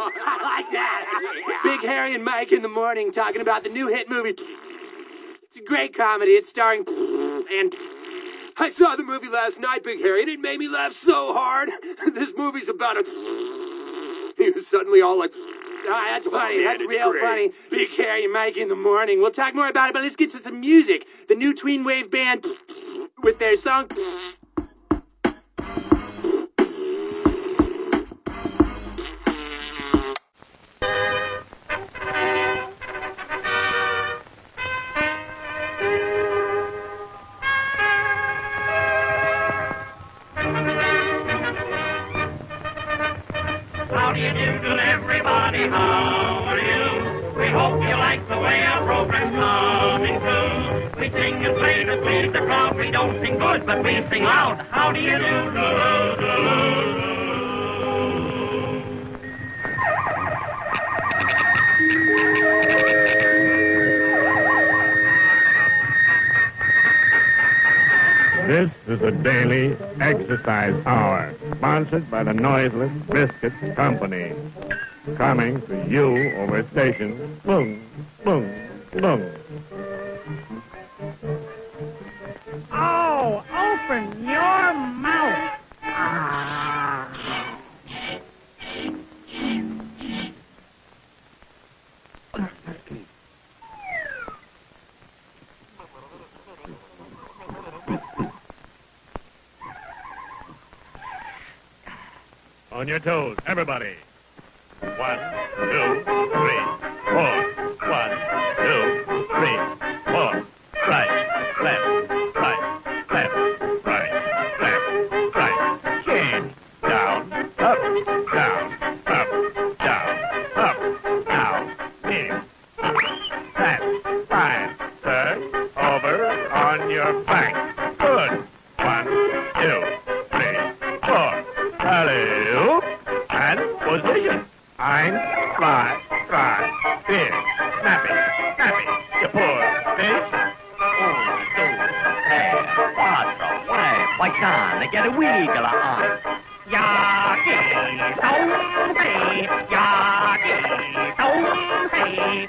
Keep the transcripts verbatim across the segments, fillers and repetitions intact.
I like that. Big Harry and Mike in the morning talking about the new hit movie. It's a great comedy. It's starring and I saw the movie last night, Big Harry, and it made me laugh so hard. This movie's about a... He was suddenly all like... Ah, that's funny. man, That's it's real great. funny. Big Harry and Mike in the morning. We'll talk more about it, but let's get to some music. The new Tween Wave band with their song... How do you do to everybody? How are you? We hope you like the way our program's coming through. We sing and play to please the crowd. We don't sing good, but we sing loud. How do you do? This is a daily exercise hour, sponsored by the Noiseless Biscuit Company. Coming to you over station, boom, boom, boom. Oh, open your mouth. Ah. On your toes, everybody. One, two, three, four. One, two, three, four. Right, left, right, left, right, left, right. Change. Down, up, down, up, down, up, down, in. That's fine, sir. Over on your back. Good. One, two, three, four. Hello. And position. Ein, zwei, drei, vier. Snappy, snappy. You poor fish. Un, two, tre, quattro, five. Why can't I get a wiggle on? Yaki, song, hey. Yaki, song, hey.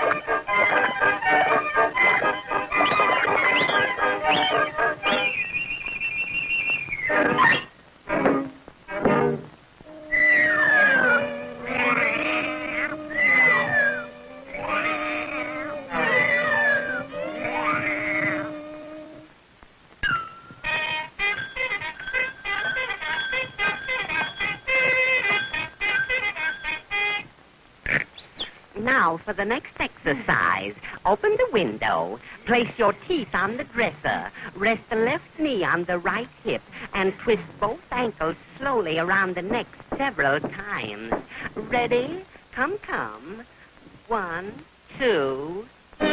Now for the next exercise. Open the window. Place your teeth on the dresser. Rest the left knee on the right hip and twist both ankles slowly around the neck several times. Ready? Come, come. One, two.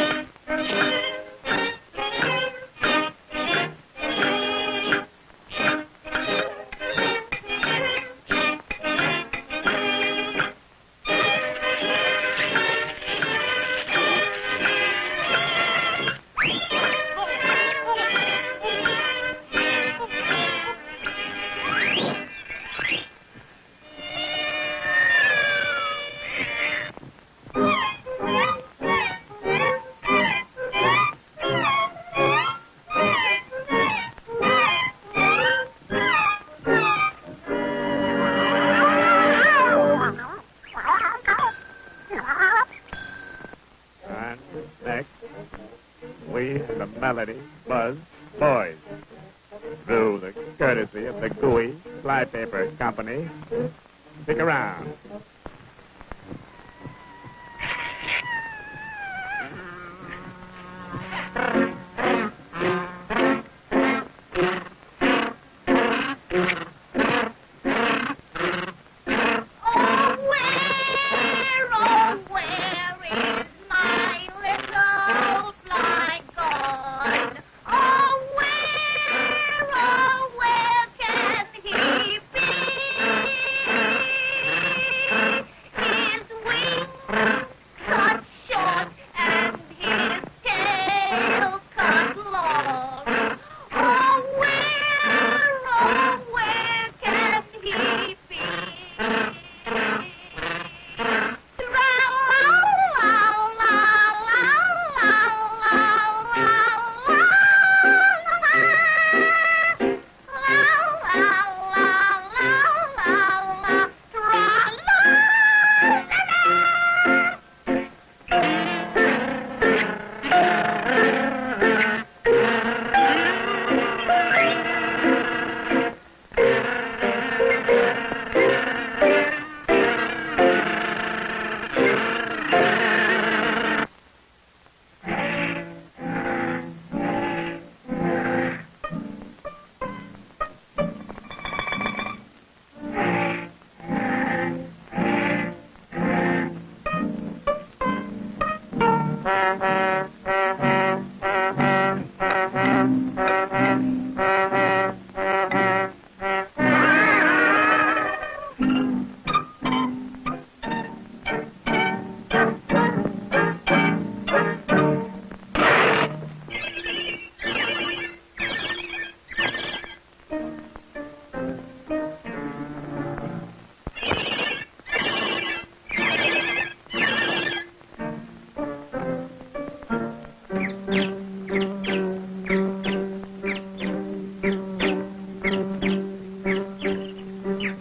And next, we, the Melody Buzz Boys, through the courtesy of the Gooey Flypaper Company. Stick around. Oh, where, oh, where is my little fly gone? Oh, where, oh, where can he be?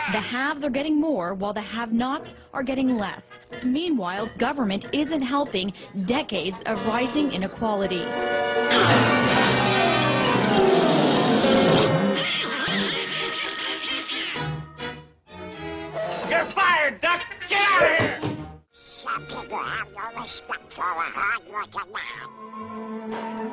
The haves are getting more while the have-nots are getting less. Meanwhile, government isn't helping decades of rising inequality. You're fired, Duck! Get out of here! Some people have no respect for a hard-working man.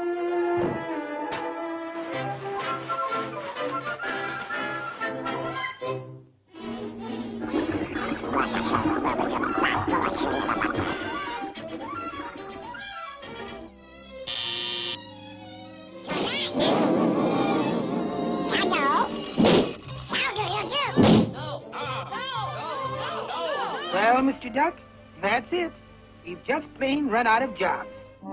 Well, Mister Duck, that's it. We've just plain run out of jobs.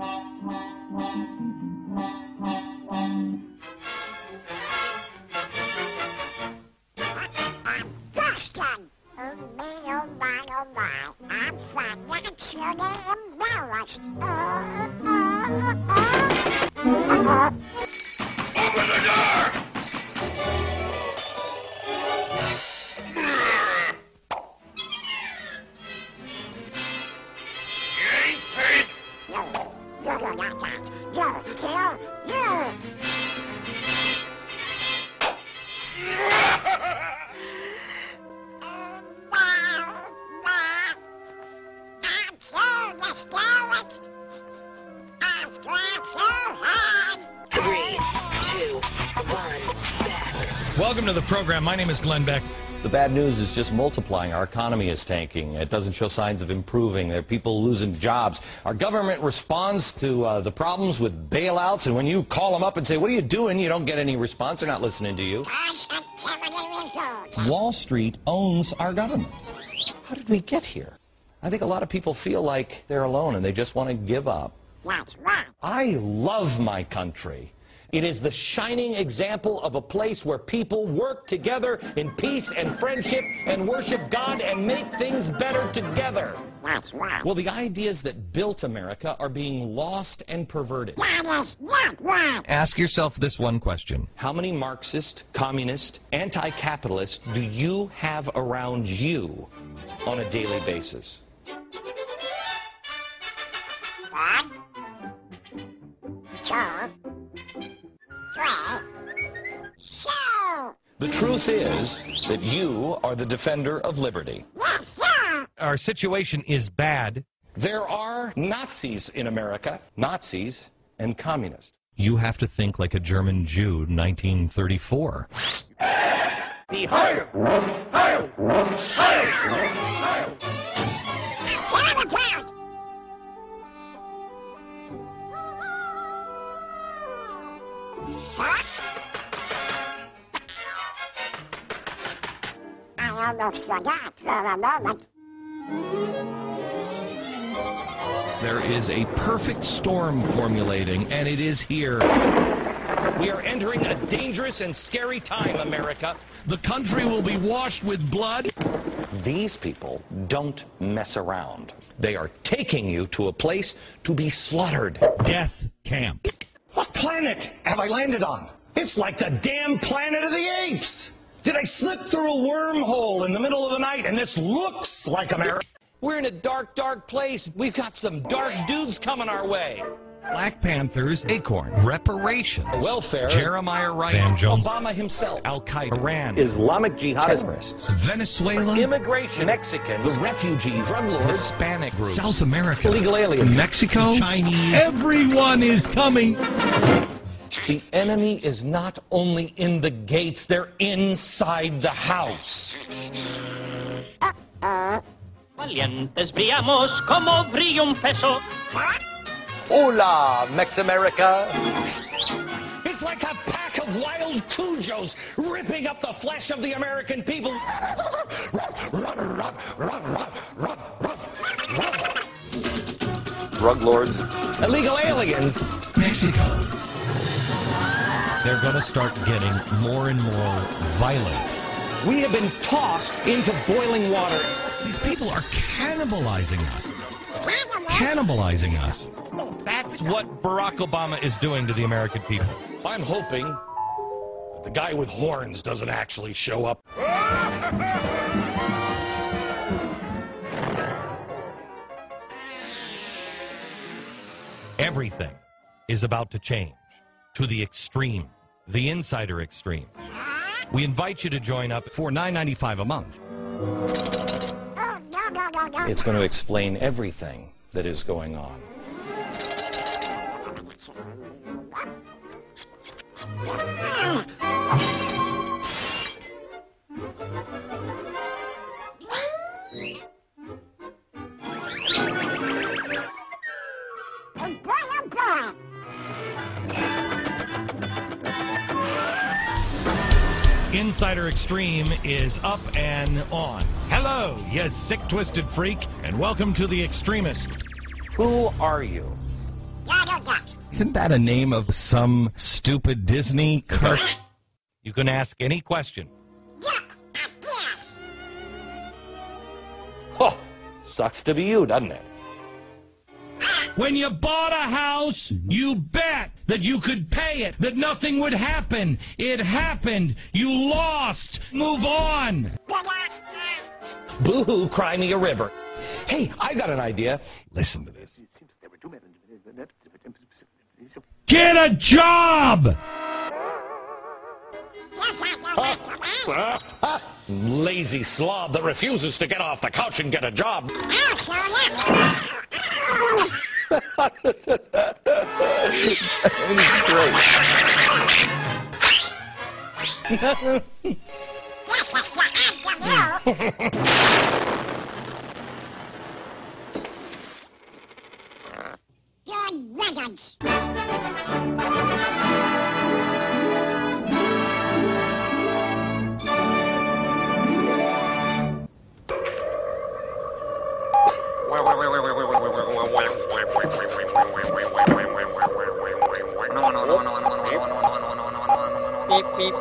I'm Boston. Oh, me, oh, my, oh, my. I'm financially embarrassed. Oh, oh, oh. Open the door! No, no, no, not that. No, kill, no. I'm so discouraged. I've tried so hard. Three, two, one, back. Welcome to the program. My name is Glenn Beck. The bad news is just multiplying. Our economy is tanking. It doesn't show signs of improving. There are people losing jobs. Our government responds to uh, the problems with bailouts, and when you call them up and say, what are you doing, you don't get any response. They're not listening to you. Wall Street owns our government. How did we get here? I think a lot of people feel like they're alone, and they just want to give up. That's right. I love my country. It is the shining example of a place where people work together in peace and friendship and worship God and make things better together. That's right. Well, the ideas that built America are being lost and perverted. That is not right. Ask yourself this one question. How many Marxist, communist, anti-capitalist do you have around you on a daily basis? One, two, three, so. The truth is that you are the defender of liberty. Yes, sir. Our situation is bad. There are Nazis in America, Nazis and communists. You have to think like a German Jew, nineteen thirty-four. Be higher! Higher! Higher! Higher! I almost forgot for a moment. There is a perfect storm formulating, and it is here. We are entering a dangerous and scary time, America. The country will be washed with blood. These people don't mess around. They are taking you to a place to be slaughtered. Death camp. What planet have I landed on? It's like the damn Planet of the Apes. Did I slip through a wormhole in the middle of the night and this looks like America? We're in a dark, dark place. We've got some dark dudes coming our way. Black Panthers, Acorn, reparations, welfare, Jeremiah Wright, Van Jones, Obama himself, Al-Qaeda, Iran, Islamic jihadists, terrorists, Venezuela, immigration, Mexicans, the refugees, drug lords, Hispanic groups, South America, illegal aliens, Mexico, Chinese. Everyone is coming. The enemy is not only in the gates, they're inside the house. Valientes veamos como brilla un peso. Hola, Mex-America. It's like a pack of wild cujos ripping up the flesh of the American people. Drug lords, illegal aliens, Mexico. They're going to start getting more and more violent. We have been tossed into boiling water. These people are cannibalizing us. Cannibalizing us. That's what Barack Obama is doing to the American people. I'm hoping that the guy with horns doesn't actually show up. Everything is about to change to the extreme, the insider extreme. We invite you to join up for nine ninety-five a month. It's going to explain everything that is going on. Insider Extreme is up and on. Hello, you sick, twisted freak, and welcome to The Extremist. Who are you? Isn't that a name of some stupid Disney cartoon? You can ask any question. Oh, sucks to be you, doesn't it? When you bought a house, you bet that you could pay it, that nothing would happen. It happened. You lost. Move on. Boo-hoo, cry me a river. Hey, I got an idea. Listen to this. Get a job! Lazy slob that refuses to get off the couch and get a job. Good riddance. Beep, beep.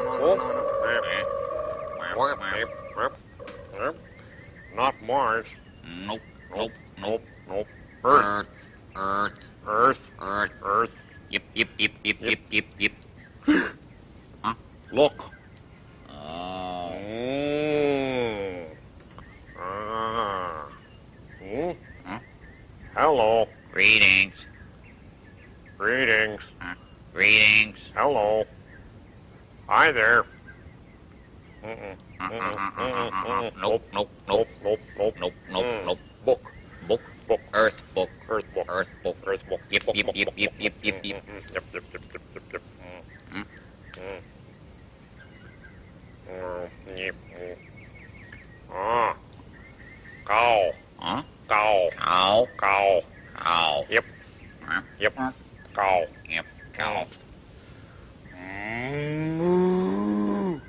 Not Mars. Nope, nope, nope, nope. Earth. Earth. Earth. Earth. Earth. Yip, yip, yip, yip, yip, yip, yip. Huh? Look. Oh. Mm. Ah. Hmm? Huh? Hello. Greetings. Greetings. Huh? Greetings. Hello. Hi there. Mm-mm. Uh, uh, uh, uh, uh, uh, Mm-mm. Nope, nope, nope, Nope, nope, nope, nope, Mm. nope. Book. Book, Book. Earth book, Earth book. Earth book, Earth book. Yip, Book, yip, book, yip, book. yip, yip, yip, yip. Mm, mm, Yep, yep, yep, yep, yep, yep. Hmm? Mm. Mm, yep, mm. Ah. Cow. Huh? Cow. Cow, Cow. cow. Yep. Huh? Yep. Cow. Yep, cow. Mm.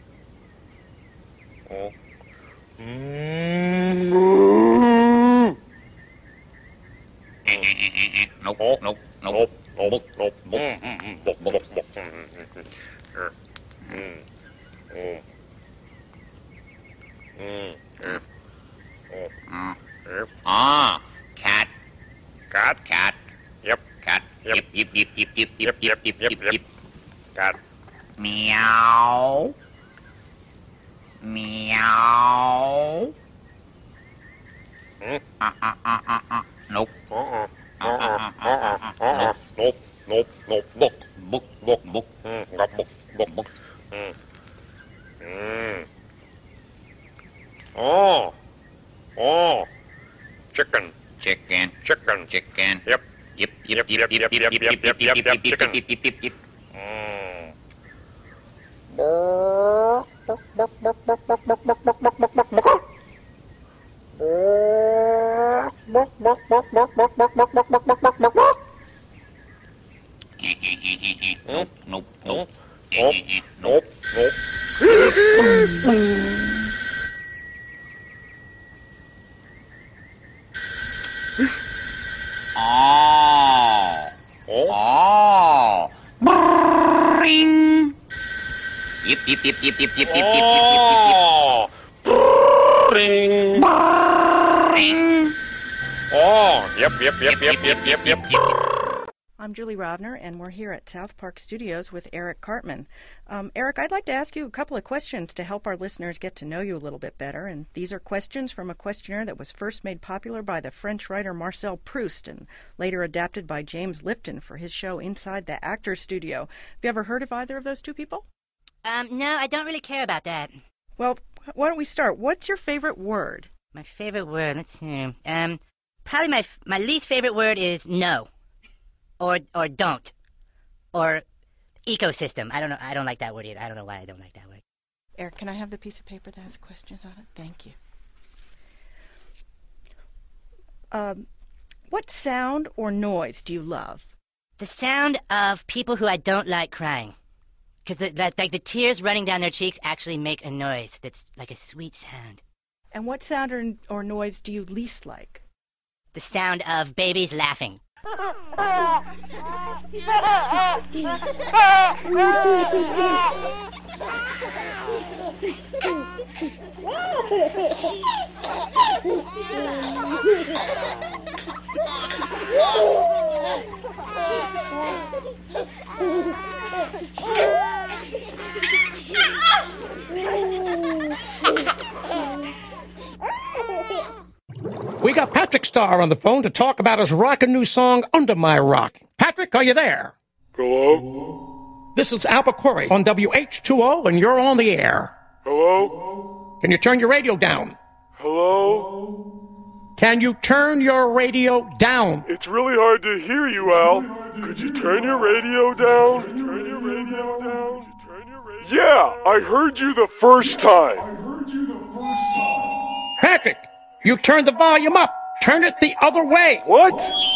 Oh. Mm. Nope, Oh. nope, nope. Nope. Nope. Book, Nope. book. Mm, mm, mm. Book. Book. Book. Mm, mm, mm. Er. Mm. Mm. Mm. Er. Oh. Uh, Er. ah, cat, Cat. cat, Yep. cat. Yep. Yip, yip, yip, yip, yip, Yep. yip, Yep. yip, Yep. yip, Yep. yip. Cat. Meow. Meow. Hmm? Uh, uh, uh, uh, uh. Nope. Uh-uh. Uh-uh. Uh-uh. Uh-uh. Nope. Nope. Nope. Book. Book, Book. book, Mm. Got book. Book. book. Mm. Mm. Oh. Oh. Chicken. Chicken, Chicken. chicken. Yep. Yip, yip, yip, yip, yip, yip, yip, yip, yip, yip, yip, yip, chicken. yip, yip, yip, yip. Mm. Nope, nope, nope. Nope. Nope. Nope. Oh. Oh. Oh. Bring. Yip, yip, yip, yip, yip, yip, yip, yip, yip, yip, yip. Oh. Ring. Bring. Oh. Yep. Yep. Yep. Yep. Yep. Yep. Yep. I'm Julie Rovner, and we're here at South Park Studios with Eric Cartman. Um, Eric, I'd like to ask you a couple of questions to help our listeners get to know you a little bit better. And these are questions from a questionnaire that was first made popular by the French writer Marcel Proust and later adapted by James Lipton for his show Inside the Actors Studio. Have you ever heard of either of those two people? Um, no, I don't really care about that. Well, why don't we start? What's your favorite word? My favorite word, let's see. Um, probably my my least favorite word is no. Or or don't, or ecosystem. I don't know. I don't like that word either. I don't know why I don't like that word. Eric, can I have the piece of paper that has questions on it? Thank you. Um, what sound or noise do you love? The sound of people who I don't like crying, because like the, the tears running down their cheeks actually make a noise that's like a sweet sound. And what sound or, or noise do you least like? The sound of babies laughing. We got Patrick Starr on the phone to talk about his rockin' new song, Under My Rock. Patrick, are you there? Hello? This is Albert Corey on W H two O, and you're on the air. Hello? Can you turn your radio down? Hello? Can you turn your radio down? It's really hard to hear you, Al. Could you turn your radio down? Turn your radio down? Yeah, I heard you the first time. I heard you the first time. Patrick, you turned the volume up. Turn it the other way. What?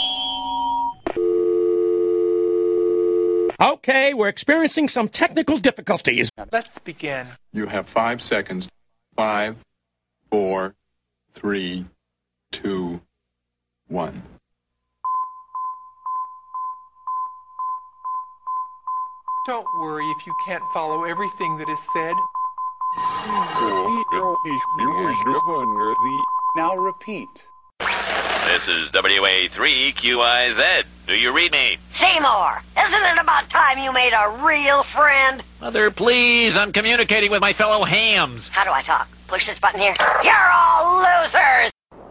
Okay, we're experiencing some technical difficulties. Let's begin. You have five seconds. Five, four, three, two, one. Don't worry if you can't follow everything that is said. Now repeat. This is W A three Q I Z. Do you read me? Seymour, isn't it about time you made a real friend? Mother, please, I'm communicating with my fellow hams. How do I talk? Push this button here. You're all losers!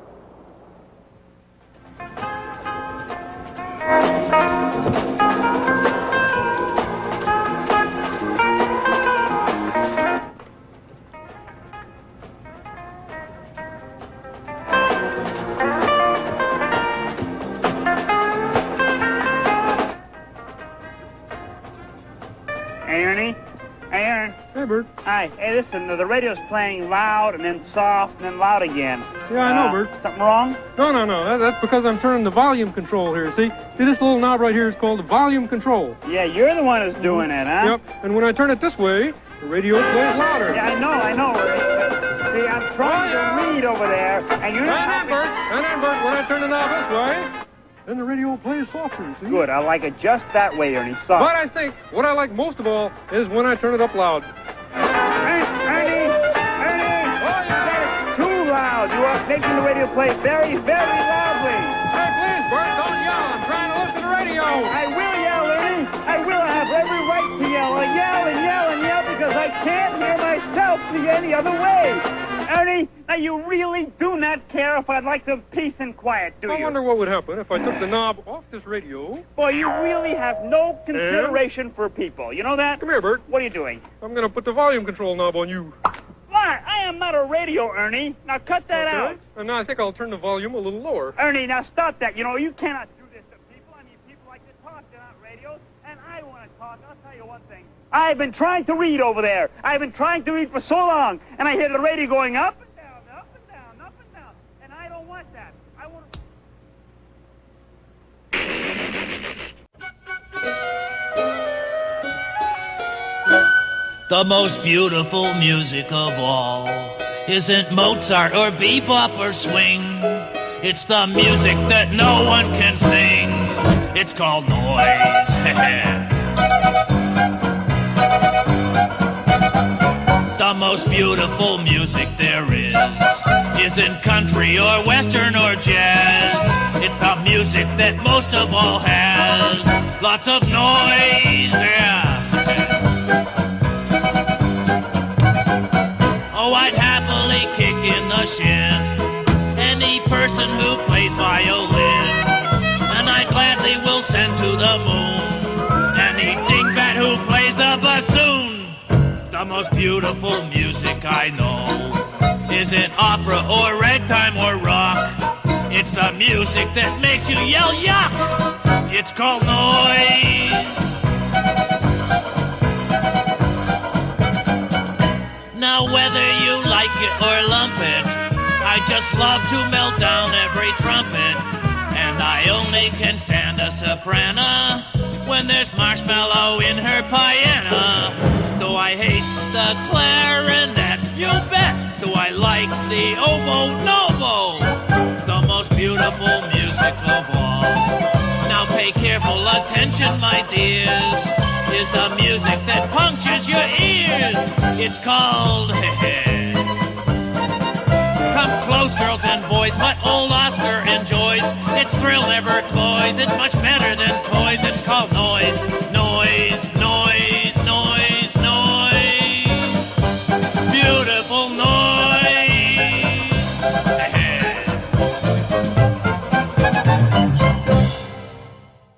Hey, Bert. Hi. Hey, listen, the radio's playing loud and then soft and then loud again. Yeah, I know, uh, Bert. Something wrong? No, no, no. That, that's because I'm turning the volume control here, see? See, this little knob right here is called the volume control. Yeah, you're the one who's doing it, huh? Yep, and when I turn it this way, the radio plays louder. Yeah, I know, I know. See, I'm trying oh, yeah. to read over there, and you're not... And then, Bert, and then, Bert, when I turn the knob this way... Then the radio plays softer, see? Good, I like it just that way, Ernie, soft. But I think what I like most of all is when I turn it up loud. Ernie! Ernie! Ernie! Oh, yeah. That's too loud. You are making the radio play very, very loudly. Hey, please, Bert, don't yell. I'm trying to listen to the radio. I will yell, Ernie. I will have every right to yell. I yell and yell and yell because I can't hear myself see any other way. Ernie, now you really do not care if I'd like some peace and quiet, do you? I wonder what would happen if I took the knob off this radio. Boy, you really have no consideration and? for people. You know that? Come here, Bert. What are you doing? I'm going to put the volume control knob on you. Why? I am not a radio, Ernie. Now cut that okay. out. And now I think I'll turn the volume a little lower. Ernie, now stop that. You know, you cannot do this to people. I mean, people like to talk. They're not radios. And I want to talk. I'll tell you one thing. I've been trying to read over there. I've been trying to read for so long. And I hear the radio going up and down, up and down, up and down. And I don't want that. I want The most beautiful music of all isn't Mozart or bebop or swing. It's the music that no one can sing. It's called noise. The most beautiful music there is isn't country or western or jazz. It's the music that most of all has lots of noise, yeah. Oh, I'd happily kick in the shin any person who plays violin, and I gladly will send to the moon any dingbat who plays the bassoon. The most beautiful music I know isn't opera or ragtime or rock. It's the music that makes you yell yuck. It's called noise. Now whether you like it or lump it, I just love to melt down every trumpet. And I only can stand a soprano when there's marshmallow in her piano. Though I hate the clarinet, you bet. Do I like the oboe? Novo, the most beautiful music of all. Now pay careful attention, my dears. Is the music that punctures your ears. It's called Come close, girls and boys, what old Oscar enjoys. Its thrill never cloys. It's much better than toys. It's called noise.